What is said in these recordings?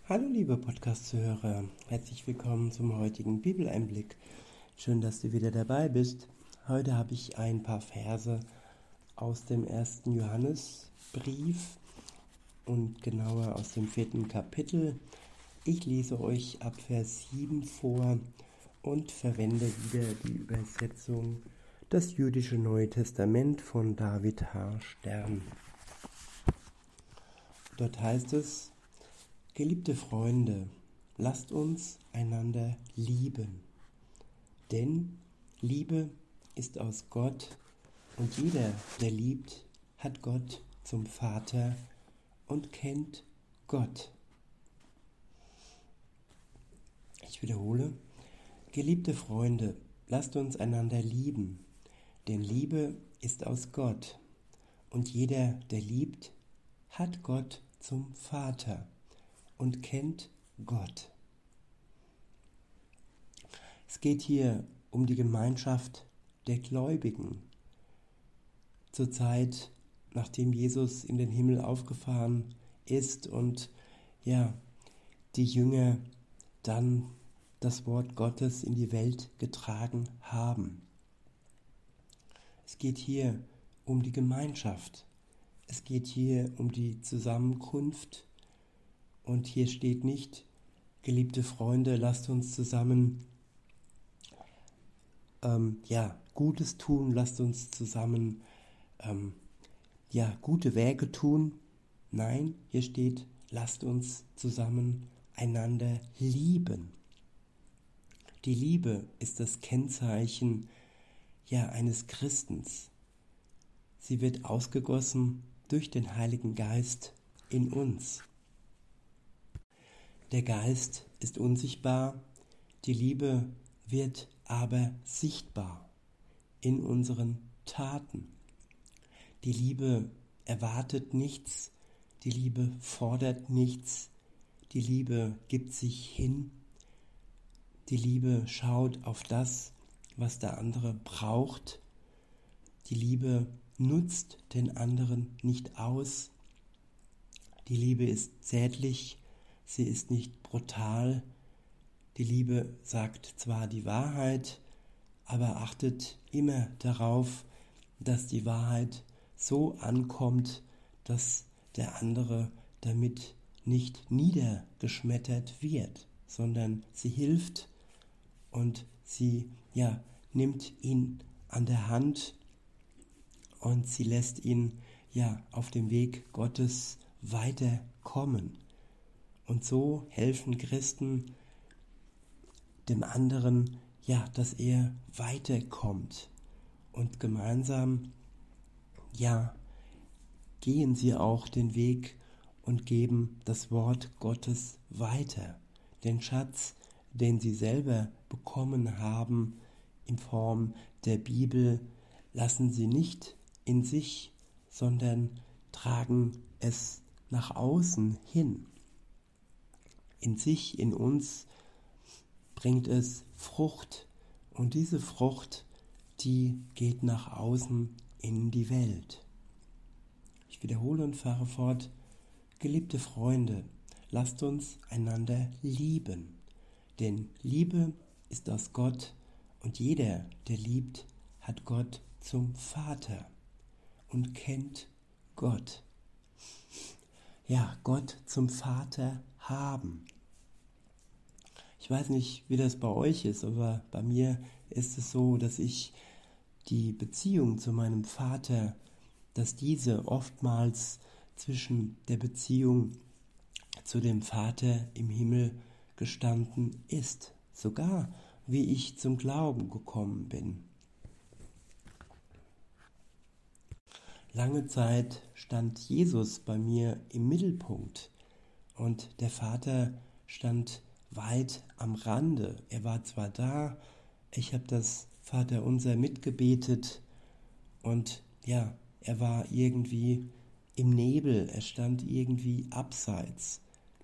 Hallo liebe Podcast-Zuhörer, herzlich willkommen zum heutigen Bibeleinblick. Schön, dass du wieder dabei bist. Heute habe ich ein paar Verse aus dem 1. Johannesbrief und genauer aus dem 4. Kapitel. Ich lese euch ab Vers 7 vor und verwende wieder die Übersetzung Das jüdische Neue Testament von David H. Stern. Dort heißt es: Geliebte Freunde, lasst uns einander lieben, denn Liebe ist aus Gott und jeder, der liebt, hat Gott zum Vater und kennt Gott. Ich wiederhole: Geliebte Freunde, lasst uns einander lieben, denn Liebe ist aus Gott und jeder, der liebt, hat Gott zum Vater und kennt Gott. Es geht hier um die Gemeinschaft der Gläubigen. Zur Zeit, nachdem Jesus in den Himmel aufgefahren ist und die Jünger dann das Wort Gottes in die Welt getragen haben. Es geht hier um die Gemeinschaft. Es geht hier um die Zusammenkunft. Und hier steht nicht: Geliebte Freunde, lasst uns zusammen Gutes tun, lasst uns zusammen gute Werke tun. Nein, hier steht: Lasst uns zusammen einander lieben. Die Liebe ist das Kennzeichen eines Christens. Sie wird ausgegossen durch den Heiligen Geist in uns. Der Geist ist unsichtbar, die Liebe wird aber sichtbar in unseren Taten. Die Liebe erwartet nichts, die Liebe fordert nichts, die Liebe gibt sich hin, die Liebe schaut auf das, was der andere braucht. Die Liebe nutzt den anderen nicht aus. Die Liebe ist zärtlich, sie ist nicht brutal. Die Liebe sagt zwar die Wahrheit, aber achtet immer darauf, dass die Wahrheit so ankommt, dass der andere damit nicht niedergeschmettert wird, sondern sie hilft und sie nimmt ihn an der Hand und sie lässt ihn auf dem Weg Gottes weiterkommen. Und so helfen Christen dem anderen, dass er weiterkommt. Und gemeinsam, gehen sie auch den Weg und geben das Wort Gottes weiter. Den Schatz, den sie selber bekommen haben in Form der Bibel, lassen sie nicht in sich, sondern tragen es nach außen hin. In sich, in uns bringt es Frucht und diese Frucht, die geht nach außen in die Welt. Ich wiederhole und fahre fort: Geliebte Freunde, lasst uns einander lieben, denn Liebe ist aus Gott und jeder, der liebt, hat Gott zum Vater und kennt Gott. Gott zum Vater haben. Ich weiß nicht, wie das bei euch ist, aber bei mir ist es so, dass ich die Beziehung zu meinem Vater, dass diese oftmals zwischen der Beziehung zu dem Vater im Himmel gestanden ist, sogar wie ich zum Glauben gekommen bin. Lange Zeit stand Jesus bei mir im Mittelpunkt und der Vater stand weit am Rande. Er war zwar da, ich habe das Vaterunser mitgebetet und er war irgendwie im Nebel, er stand irgendwie abseits.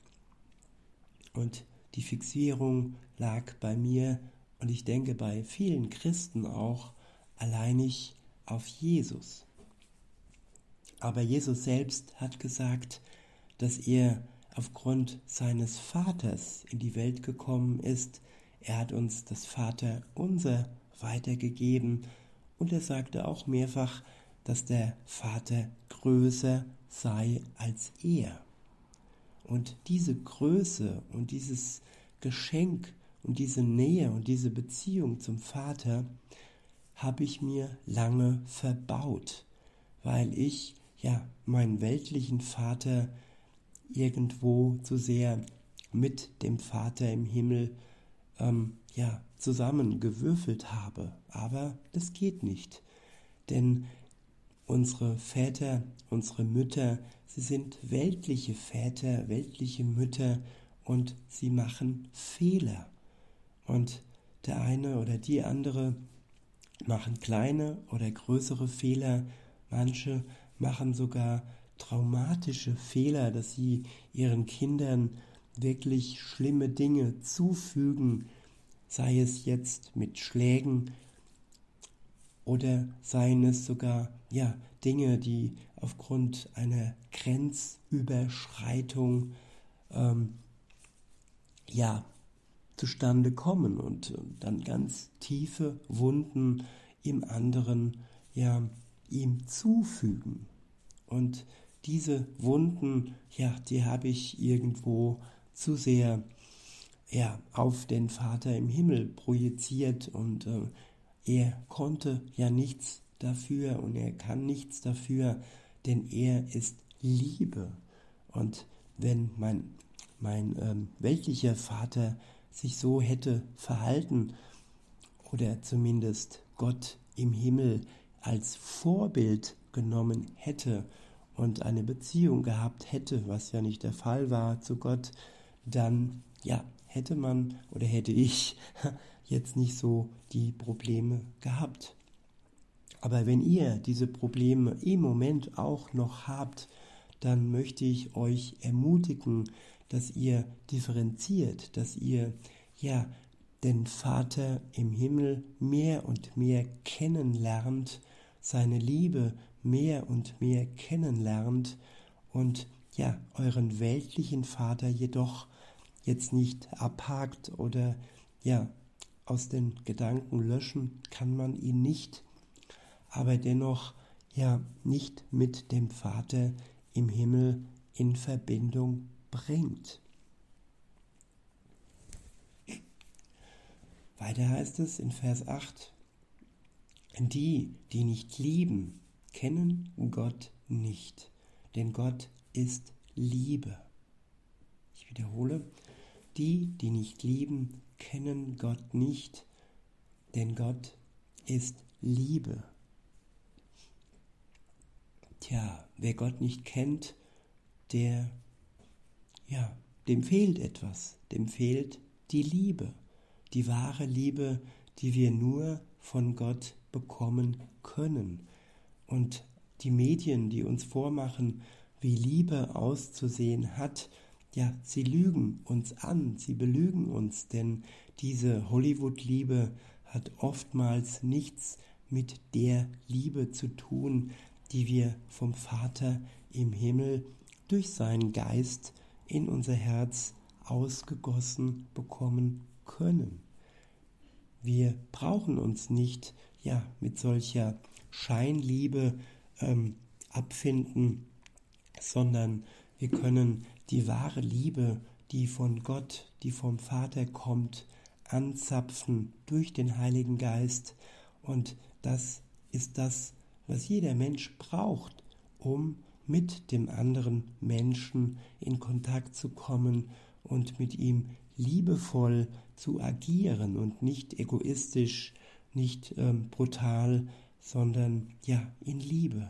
Und die Fixierung lag bei mir und ich denke bei vielen Christen auch alleinig auf Jesus. Aber Jesus selbst hat gesagt, dass er aufgrund seines Vaters in die Welt gekommen ist. Er hat uns das Vaterunser weitergegeben und er sagte auch mehrfach, dass der Vater größer sei als er. Und diese Größe und dieses Geschenk und diese Nähe und diese Beziehung zum Vater habe ich mir lange verbaut, weil ich meinen weltlichen Vater irgendwo zu sehr mit dem Vater im Himmel zusammengewürfelt habe. Aber das geht nicht, denn unsere Väter, unsere Mütter, sie sind weltliche Väter, weltliche Mütter und sie machen Fehler. Und der eine oder die andere machen kleine oder größere Fehler. Manche machen sogar traumatische Fehler, dass sie ihren Kindern wirklich schlimme Dinge zufügen, sei es jetzt mit Schlägen oder seien es sogar Dinge, die aufgrund einer Grenzüberschreitung zustande kommen und dann ganz tiefe Wunden im anderen ihm zufügen. Und diese Wunden, die habe ich irgendwo zu sehr auf den Vater im Himmel projiziert und er konnte nichts dafür und er kann nichts dafür, denn er ist Liebe. Und wenn mein weltlicher Vater sich so hätte verhalten oder zumindest Gott im Himmel als Vorbild genommen hätte und eine Beziehung gehabt hätte, was ja nicht der Fall war zu Gott, dann hätte man oder hätte ich jetzt nicht so die Probleme gehabt. Aber wenn ihr diese Probleme im Moment auch noch habt, dann möchte ich euch ermutigen, dass ihr differenziert, dass ihr den Vater im Himmel mehr und mehr kennenlernt, seine Liebe mehr und mehr kennenlernt und euren weltlichen Vater jedoch jetzt nicht abhakt oder aus den Gedanken löschen kann man ihn nicht, aber dennoch nicht mit dem Vater im Himmel in Verbindung bringt. Weiter heißt es in Vers 8, die nicht lieben, kennen Gott nicht, denn Gott ist Liebe. Ich wiederhole, die nicht lieben, kennen Gott nicht, denn Gott ist Liebe. Wer Gott nicht kennt, dem fehlt etwas, dem fehlt die Liebe, die wahre Liebe, die wir nur von Gott bekommen können. Und die Medien, die uns vormachen, wie Liebe auszusehen hat, sie lügen uns an, sie belügen uns, denn diese Hollywood-Liebe hat oftmals nichts mit der Liebe zu tun, die wir vom Vater im Himmel durch seinen Geist in unser Herz ausgegossen bekommen können. Wir brauchen uns nicht mit solcher Scheinliebe abfinden, sondern wir können die wahre Liebe, die von Gott, die vom Vater kommt, anzapfen durch den Heiligen Geist. Und das ist das, was jeder Mensch braucht, um mit dem anderen Menschen in Kontakt zu kommen und mit ihm liebevoll zu agieren und nicht egoistisch, nicht brutal, sondern in Liebe.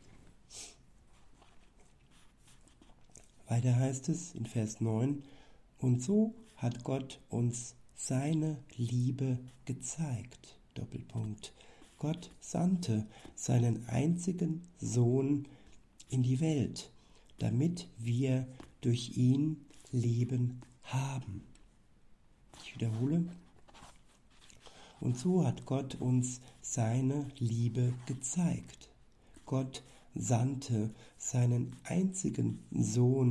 Weiter heißt es in Vers 9, und so hat Gott uns seine Liebe gezeigt. Doppelpunkt. Gott sandte seinen einzigen Sohn in die Welt, damit wir durch ihn Leben haben. Ich wiederhole. Und so hat Gott uns seine Liebe gezeigt. Gott sandte seinen einzigen Sohn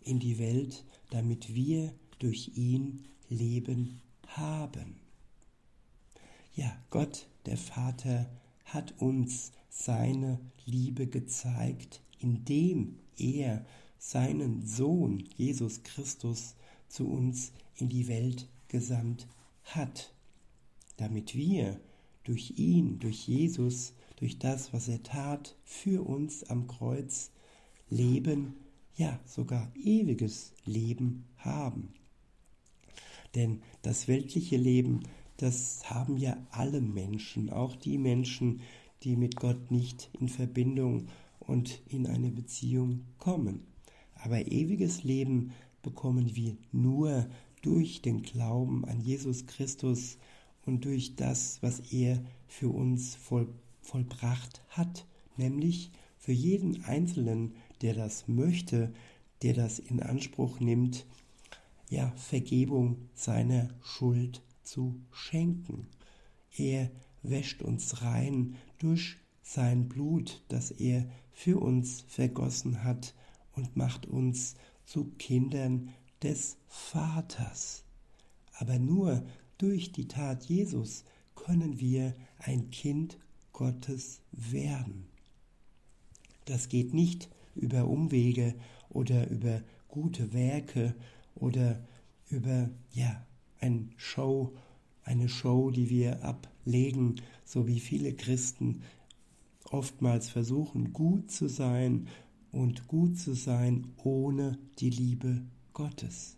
in die Welt, damit wir durch ihn Leben haben. Ja, Gott, der Vater, hat uns seine Liebe gezeigt, indem er seinen Sohn Jesus Christus zu uns in die Welt gesandt hat, damit wir durch ihn, durch Jesus, durch das, was er tat, für uns am Kreuz Leben, ja sogar ewiges Leben haben. Denn das weltliche Leben, das haben ja alle Menschen, auch die Menschen, die mit Gott nicht in Verbindung und in eine Beziehung kommen. Aber ewiges Leben bekommen wir nur durch den Glauben an Jesus Christus und durch das, was er für uns vollbracht hat, nämlich für jeden Einzelnen, der das möchte, der das in Anspruch nimmt, ja, Vergebung seiner Schuld zu schenken. Er wäscht uns rein durch sein Blut, das er für uns vergossen hat und macht uns zu Kindern des Vaters. Aber nur durch die Tat Jesus können wir ein Kind Gottes werden. Das geht nicht über Umwege oder über gute Werke oder über eine Show, die wir ablegen, so wie viele Christen oftmals versuchen, gut zu sein und gut zu sein ohne die Liebe Gottes.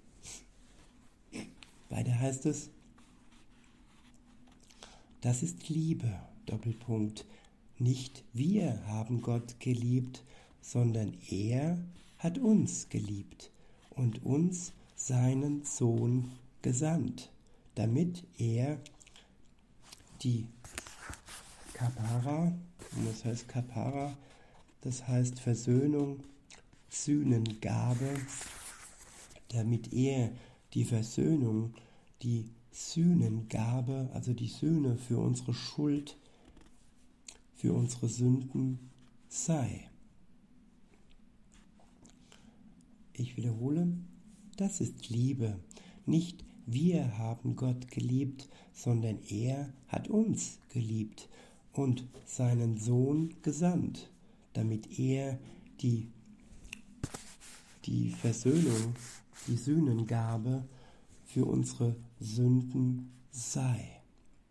Weiter heißt es, das ist Liebe, Doppelpunkt. Nicht wir haben Gott geliebt, sondern er hat uns geliebt und uns seinen Sohn gesandt, damit er die Kapara, was heißt Kapara? Das heißt Versöhnung, Sühnengabe, damit er die Versöhnung, die Sühnengabe, also die Sühne für unsere Schuld, für unsere Sünden sei. Ich wiederhole, das ist Liebe. Nicht wir haben Gott geliebt, sondern er hat uns geliebt und seinen Sohn gesandt, damit er die Versöhnung, die Sühnengabe für unsere Sünden sei.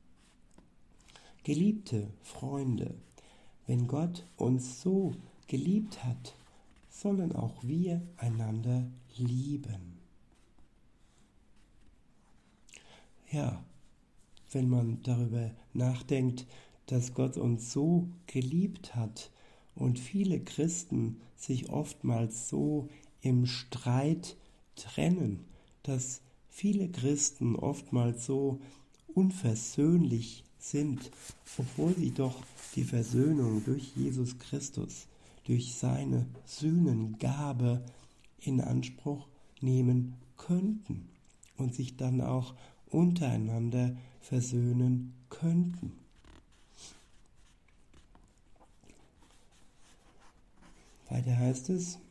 Geliebte Freunde, wenn Gott uns so geliebt hat, sollen auch wir einander lieben. Ja, wenn man darüber nachdenkt, dass Gott uns so geliebt hat und viele Christen sich oftmals so im Streit trennen, dass viele Christen oftmals so unversöhnlich sind, obwohl sie doch die Versöhnung durch Jesus Christus, durch seine Sühnengabe in Anspruch nehmen könnten und sich dann auch untereinander versöhnen könnten. Weiter heißt es,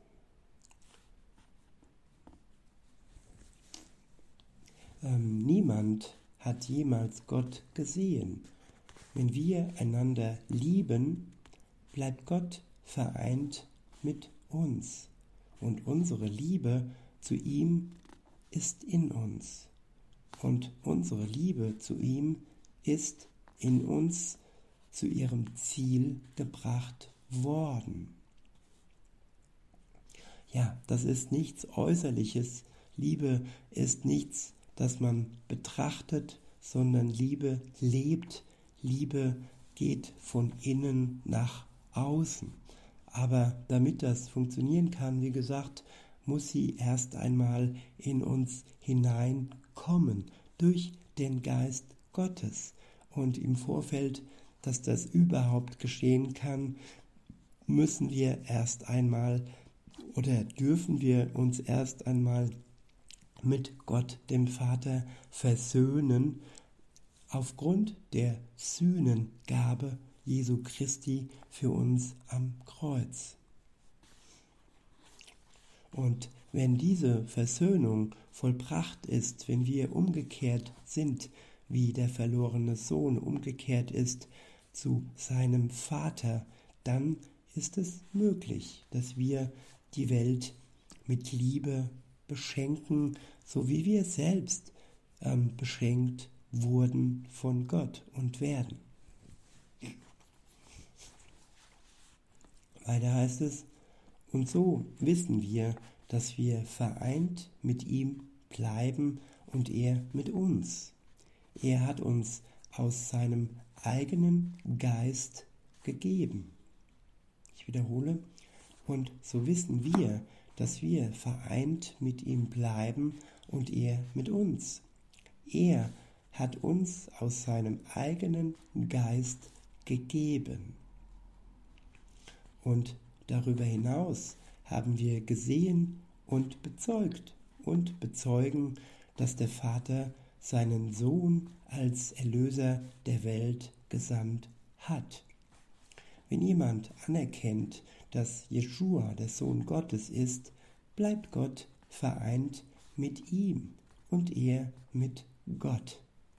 niemand hat jemals Gott gesehen. Wenn wir einander lieben, bleibt Gott vereint mit uns und unsere Liebe zu ihm ist in uns und unsere Liebe zu ihm ist in uns zu ihrem Ziel gebracht worden. Ja, das ist nichts Äußerliches. Liebe ist nichts, das man betrachtet, sondern Liebe lebt. Liebe geht von innen nach außen. Aber damit das funktionieren kann, wie gesagt, muss sie erst einmal in uns hineinkommen, durch den Geist Gottes. Und im Vorfeld, dass das überhaupt geschehen kann, müssen wir erst einmal oder dürfen wir uns erst einmal mit Gott, dem Vater, versöhnen, aufgrund der Sühnengabe Jesu Christi für uns am Kreuz. Und wenn diese Versöhnung vollbracht ist, wenn wir umgekehrt sind, wie der verlorene Sohn umgekehrt ist zu seinem Vater, dann ist es möglich, dass wir die Welt mit Liebe beschenken, so wie wir selbst beschenkt wurden von Gott und werden. Weiter heißt es, und so wissen wir, dass wir vereint mit ihm bleiben und er mit uns. Er hat uns aus seinem eigenen Geist gegeben. Ich wiederhole, und so wissen wir, dass wir vereint mit ihm bleiben und er mit uns. Er hat uns aus seinem eigenen Geist gegeben. Und darüber hinaus haben wir gesehen und bezeugt und bezeugen, dass der Vater seinen Sohn als Erlöser der Welt gesandt hat. Wenn jemand anerkennt, dass Jeschua der Sohn Gottes ist, bleibt Gott vereint mit ihm und er mit Gott.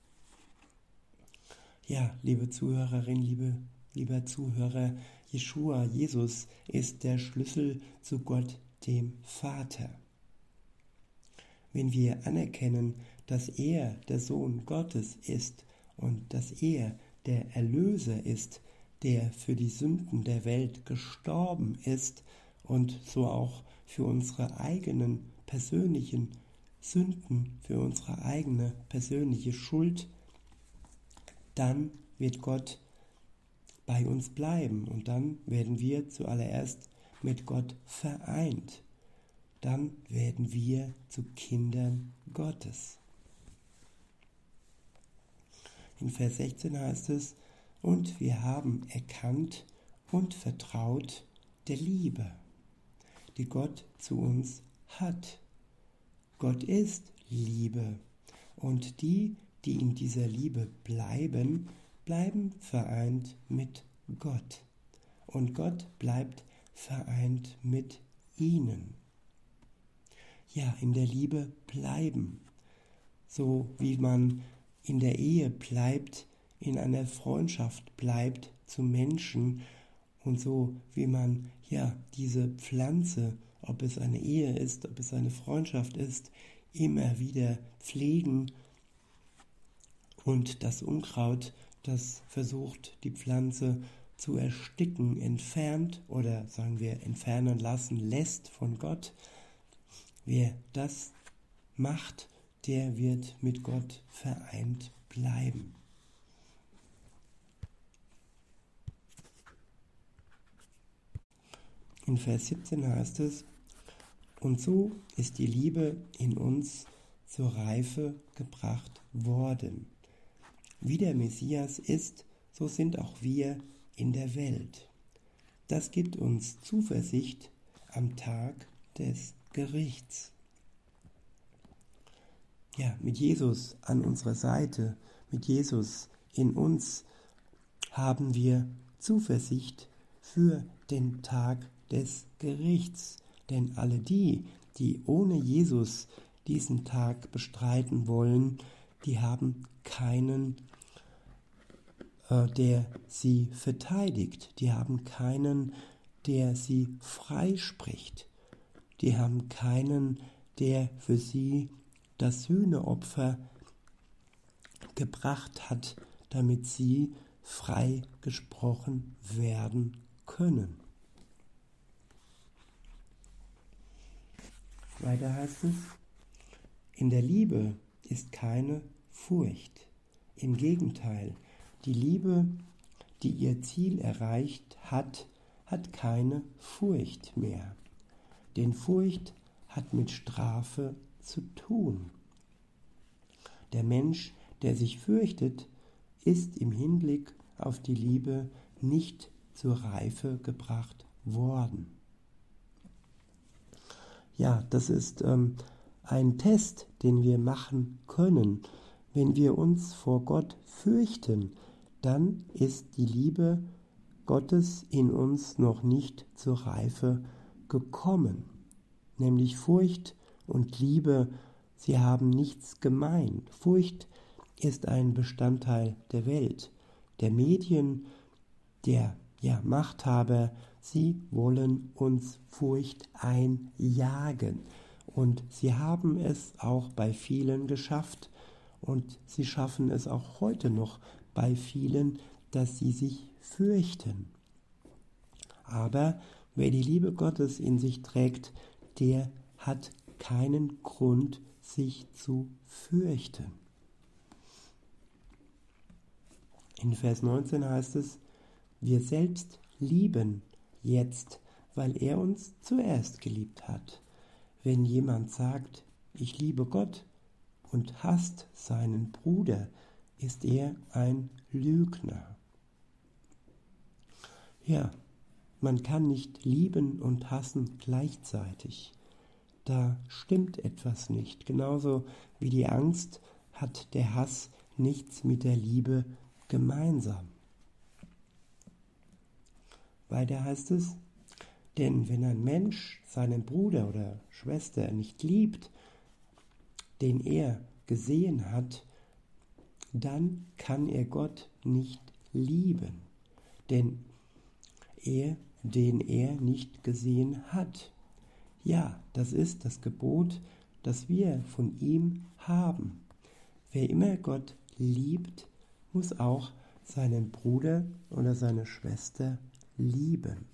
Ja, liebe Zuhörerin, lieber Zuhörer, Jeschua, Jesus, ist der Schlüssel zu Gott, dem Vater. Wenn wir anerkennen, dass er der Sohn Gottes ist und dass er der Erlöser ist, der für die Sünden der Welt gestorben ist und so auch für unsere eigenen persönlichen Sünden, für unsere eigene persönliche Schuld, dann wird Gott bei uns bleiben und dann werden wir zuallererst mit Gott vereint. Dann werden wir zu Kindern Gottes. In Vers 16 heißt es, und wir haben erkannt und vertraut der Liebe, die Gott zu uns hat. Gott ist Liebe und die in dieser Liebe bleiben, bleiben vereint mit Gott. Und Gott bleibt vereint mit ihnen. Ja, in der Liebe bleiben. So wie man in der Ehe bleibt, in einer Freundschaft bleibt zu Menschen und so wie man diese Pflanze, ob es eine Ehe ist, ob es eine Freundschaft ist, immer wieder pflegen und das Unkraut, das versucht, die Pflanze zu ersticken, entfernt oder sagen wir entfernen lassen lässt von Gott. Wer das macht, der wird mit Gott vereint bleiben. In Vers 17 heißt es, und so ist die Liebe in uns zur Reife gebracht worden. Wie der Messias ist, so sind auch wir in der Welt. Das gibt uns Zuversicht am Tag des Gerichts. Ja, mit Jesus an unserer Seite, mit Jesus in uns haben wir Zuversicht für den Tag des Gerichts. Denn alle die ohne Jesus diesen Tag bestreiten wollen, die haben keinen, der sie verteidigt. Die haben keinen, der sie freispricht. Die haben keinen, der für sie das Sühneopfer gebracht hat, damit sie freigesprochen werden können. Weiter heißt es, in der Liebe ist keine Furcht. Im Gegenteil, die Liebe, die ihr Ziel erreicht hat, hat keine Furcht mehr. Denn Furcht hat mit Strafe zu tun. Der Mensch, der sich fürchtet, ist im Hinblick auf die Liebe nicht zur Reife gebracht worden. Ja, das ist ein Test, den wir machen können. Wenn wir uns vor Gott fürchten, dann ist die Liebe Gottes in uns noch nicht zur Reife gekommen. nämlich Furcht und Liebe, sie haben nichts gemein. Furcht ist ein Bestandteil der Welt, der Medien, der Machthaber. Sie wollen uns Furcht einjagen. Und sie haben es auch bei vielen geschafft. Und sie schaffen es auch heute noch bei vielen, dass sie sich fürchten. Aber wer die Liebe Gottes in sich trägt, der hat keinen Grund, sich zu fürchten. In Vers 19 heißt es, wir selbst lieben jetzt, weil er uns zuerst geliebt hat. Wenn jemand sagt, ich liebe Gott und hasst seinen Bruder, ist er ein Lügner. Ja, man kann nicht lieben und hassen gleichzeitig. Da stimmt etwas nicht. Genauso wie die Angst hat der Hass nichts mit der Liebe gemeinsam. Weiter heißt es, denn wenn ein Mensch seinen Bruder oder Schwester nicht liebt, den er gesehen hat, dann kann er Gott nicht lieben, den er nicht gesehen hat. Ja, das ist das Gebot, das wir von ihm haben. Wer immer Gott liebt, muss auch seinen Bruder oder seine Schwester lieben.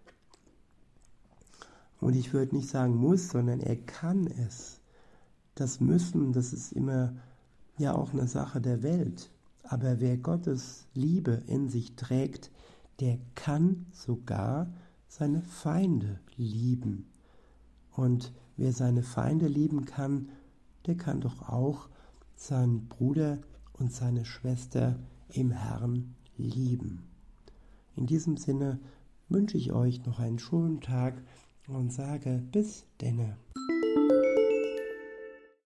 Und ich würde nicht sagen muss, sondern er kann es. Das Müssen, das ist immer ja auch eine Sache der Welt. Aber wer Gottes Liebe in sich trägt, der kann sogar seine Feinde lieben. Und wer seine Feinde lieben kann, der kann doch auch seinen Bruder und seine Schwester im Herrn lieben. In diesem Sinne wünsche ich euch noch einen schönen Tag und sage bis denne.